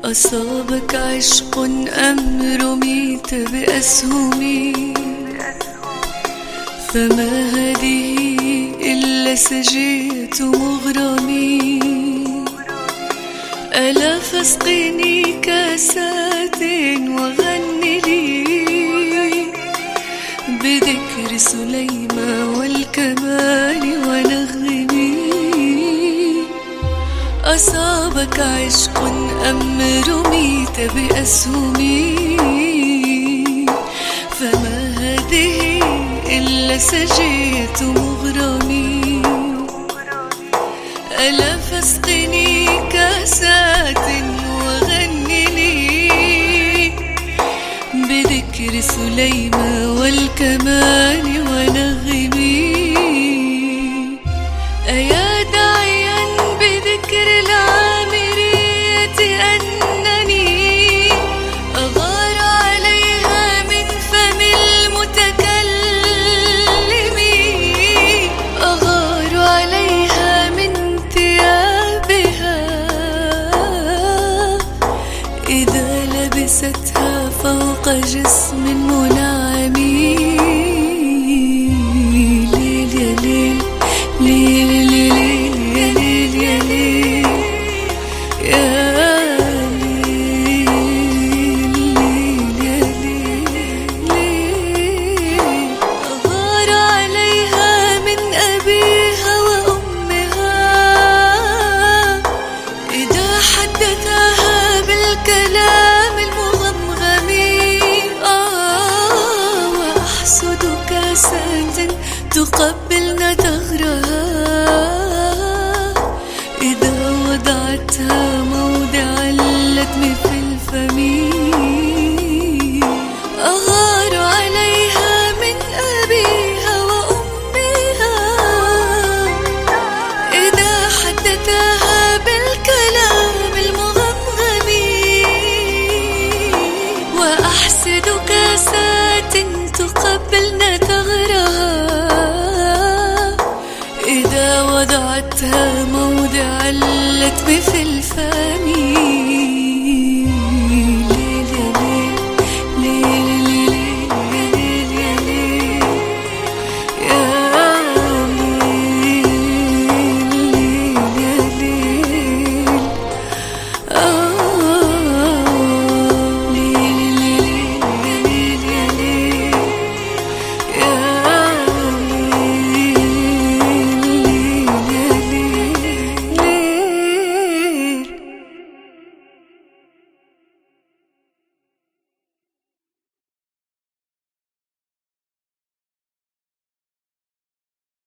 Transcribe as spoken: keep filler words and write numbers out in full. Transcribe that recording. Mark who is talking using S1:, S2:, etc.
S1: أصابك عشق أم رميت بأسهم؟ فما هذه إلا سجية مغرمي. ألا فاسقني كاسات وغن لي بذكر سليمان والكمان ونغمي. أصابك عشق أم رميت بأسهم؟ فما هذه إلا سجية مغرمي. ألا فاسقني كاسات وغن لي بذكر سليمان والكمان ونغمي. أيا داعيا بذكر العامرية أنني أغار عليها من فم المتكلم، أغار عليها من ثيابها إذا لبستها فوق جسم منعم. ليل يا ليل ليل يا ليل يا ليل يا ليل يا ليل. أغار عليها من أبيها وأمها إذا حدثها بالكلام المغمغم. آه وأحسد كاسات تقبلن ثغرها إذا وضعتها موضع اللتم في الفم. أغار عليها من أبيها وأمها إذا حدثها بالكلام المغمغم. وأحسد كاسات تقبلن ثغرها إذا وضعتها موضع اللتم في الفم.